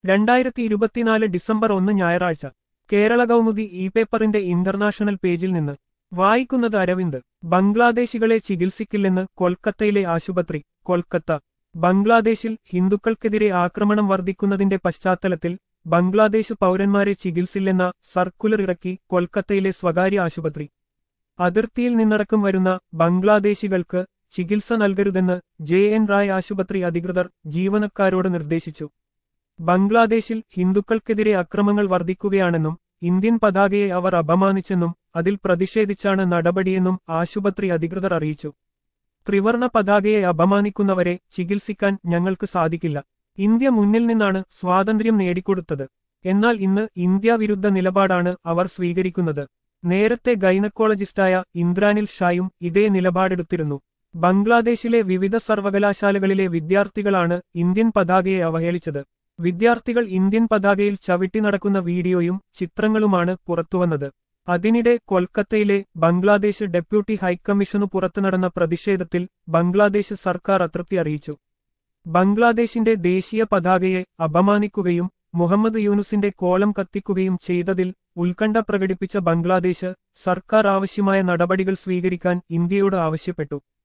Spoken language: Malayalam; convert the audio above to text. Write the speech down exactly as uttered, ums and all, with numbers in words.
രണ്ടായിരത്തി ഇരുപത്തിനാല് ഡിസംബർ ഒന്ന് ഞായറാഴ്ച കേരള കൗമുദി ഇ പേപ്പറിന്റെ ഇന്റർനാഷണൽ പേജിൽ നിന്ന് വായിക്കുന്നത് അരവിന്ദ്. ബംഗ്ലാദേശികളെ ചികിത്സിക്കില്ലെന്ന് കൊൽക്കത്തയിലെ ആശുപത്രി. കൊൽക്കത്ത. ബംഗ്ലാദേശിൽ ഹിന്ദുക്കൾക്കെതിരെ ആക്രമണം വർദ്ധിക്കുന്നതിന്റെ പശ്ചാത്തലത്തിൽ ബംഗ്ലാദേശ് പൗരന്മാരെ ചികിത്സില്ലെന്ന സർക്കുലർ ഇറക്കി കൊൽക്കത്തയിലെ സ്വകാര്യ ആശുപത്രി. അതിർത്തിയിൽ നിന്നടക്കം വരുന്ന ബംഗ്ലാദേശികൾക്ക് ചികിത്സ നൽകരുതെന്ന് ജെ എൻ റായ് ആശുപത്രി അധികൃതർ ജീവനക്കാരോട് നിർദ്ദേശിച്ചു. ബംഗ്ലാദേശിൽ ഹിന്ദുക്കൾക്കെതിരെ അക്രമങ്ങൾ വർദ്ധിക്കുകയാണെന്നും ഇന്ത്യൻ പതാകയെ അവർ അപമാനിച്ചെന്നും അതിൽ പ്രതിഷേധിച്ചാണ് നടപടിയെന്നും ആശുപത്രി അധികൃതർ അറിയിച്ചു. ത്രിവർണ പതാകയെ അപമാനിക്കുന്നവരെ ചികിത്സിക്കാൻ ഞങ്ങൾക്ക് സാധിക്കില്ല. ഇന്ത്യ മുന്നിൽ നിന്നാണ് സ്വാതന്ത്ര്യം നേടിക്കൊടുത്തത്. എന്നാൽ ഇന്ന് ഇന്ത്യ വിരുദ്ധ നിലപാടാണ് അവർ സ്വീകരിക്കുന്നത്. നേരത്തെ ഗൈനക്കോളജിസ്റ്റായ ഇന്ദ്രാനിൽ ഷായും ഇതേ നിലപാടെടുത്തിരുന്നു. ബംഗ്ലാദേശിലെ വിവിധ സർവകലാശാലകളിലെ വിദ്യാർത്ഥികളാണ് ഇന്ത്യൻ പതാകയെ അവഹേളിച്ചത്. വിദ്യാർത്ഥികൾ ഇന്ത്യൻ പതാകയിൽ ചവിട്ടി നടക്കുന്ന വീഡിയോയും ചിത്രങ്ങളുമാണ് പുറത്തുവന്നത്. അതിനിടെ കൊൽക്കത്തയിലെ ബംഗ്ലാദേശ് ഡെപ്യൂട്ടി ഹൈക്കമ്മീഷനു പുറത്തു നടന്ന പ്രതിഷേധത്തിൽ ബംഗ്ലാദേശ് സർക്കാർ അതൃപ്തി അറിയിച്ചു. ബംഗ്ലാദേശിന്റെ ദേശീയ പതാകയെ അപമാനിക്കുകയും മുഹമ്മദ് യൂനുസിന്റെ കോലം കത്തിക്കുകയും ചെയ്തതിൽ ഉത്കണ്ഠ പ്രകടിപ്പിച്ച ബംഗ്ലാദേശ് സർക്കാർ ആവശ്യമായ നടപടികൾ സ്വീകരിക്കാൻ ഇന്ത്യയോട് ആവശ്യപ്പെട്ടു.